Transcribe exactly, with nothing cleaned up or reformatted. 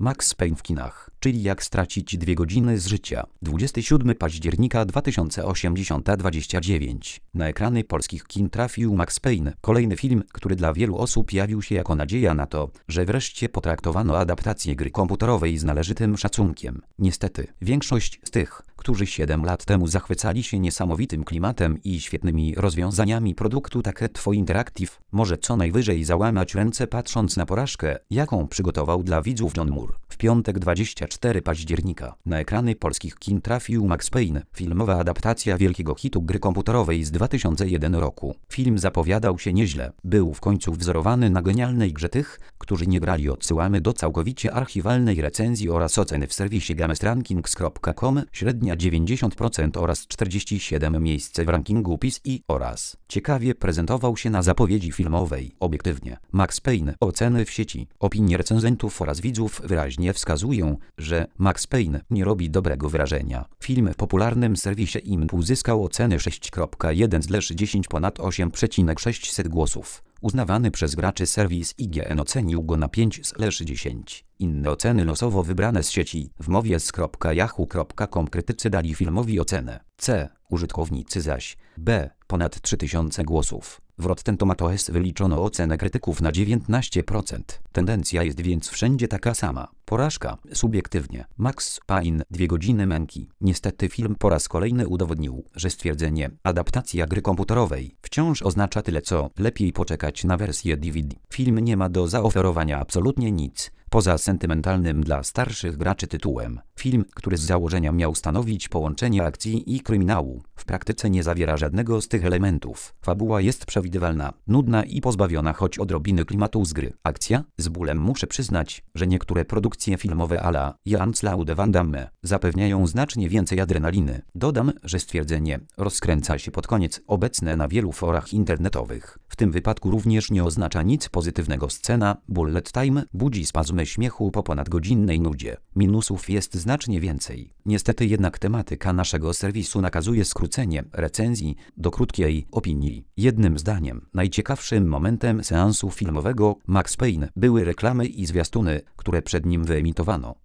Max Payne w kinach, czyli jak stracić dwie godziny z życia. dwudziestego siódmego października dwa tysiące osiemdziesiąt dwadzieścia dziewięć. Na ekrany polskich kin trafił Max Payne, kolejny film, który dla wielu osób jawił się jako nadzieja na to, że wreszcie potraktowano adaptację gry komputerowej z należytym szacunkiem. Niestety, większość z tych, którzy siedem lat temu zachwycali się niesamowitym klimatem i świetnymi rozwiązaniami produktu Taketo Interactive, może co najwyżej załamać ręce patrząc na porażkę, jaką przygotował dla widzów John Moore. W piątek dwudziestego czwartego października na ekrany polskich kin trafił Max Payne, filmowa adaptacja wielkiego hitu gry komputerowej z dwa tysiące pierwszego roku. Film zapowiadał się nieźle, był w końcu wzorowany na genialnej grze tych, którzy nie grali. Odsyłamy do całkowicie archiwalnej recenzji oraz oceny w serwisie gamesrankings kropka com, średnia dziewięćdziesiąt procent oraz czterdzieści siedem miejsce w rankingu P C oraz ciekawie prezentował się na zapowiedzi filmowej. Obiektywnie, Max Payne. Oceny w sieci, opinie recenzentów oraz widzów wyraźnie wskazują, że Max Payne nie robi dobrego wrażenia. Film w popularnym serwisie I M D B uzyskał oceny sześć kropka jeden z dziesięć ponad osiem przecinek sześćset głosów. Uznawany przez graczy serwis I G N ocenił go na pięć z dziesięć. Inne oceny losowo wybrane z sieci w mowie z yahoo kropka com krytycy dali filmowi ocenę C, użytkownicy zaś B, ponad trzy tysiące głosów. W Rotten Tomatoes wyliczono ocenę krytyków na dziewiętnaście procent. Tendencja jest więc wszędzie taka sama. Porażka. Subiektywnie. Max Payne. Dwie godziny męki. Niestety film po raz kolejny udowodnił, że stwierdzenie adaptacja gry komputerowej wciąż oznacza tyle co lepiej poczekać na wersję D V D. Film nie ma do zaoferowania absolutnie nic poza sentymentalnym dla starszych graczy tytułem. Film, który z założenia miał stanowić połączenie akcji i kryminału, w praktyce nie zawiera żadnego z tych elementów. Fabuła jest przewidywalna, nudna i pozbawiona choć odrobiny klimatu z gry. Akcja? Z bólem muszę przyznać, że niektóre produkcje filmowe à la Jean-Claude Van Damme zapewniają znacznie więcej adrenaliny. Dodam, że stwierdzenie rozkręca się pod koniec obecne na wielu forach internetowych. W tym wypadku również nie oznacza nic pozytywnego. Scena bullet time budzi spazmy śmiechu po ponadgodzinnej nudzie. Minusów jest znacznie więcej. Niestety jednak tematyka naszego serwisu nakazuje skrócenie recenzji do krótkiej opinii. Jednym zdaniem, najciekawszym momentem seansu filmowego Max Payne były reklamy i zwiastuny, które przed nim wyemitowano.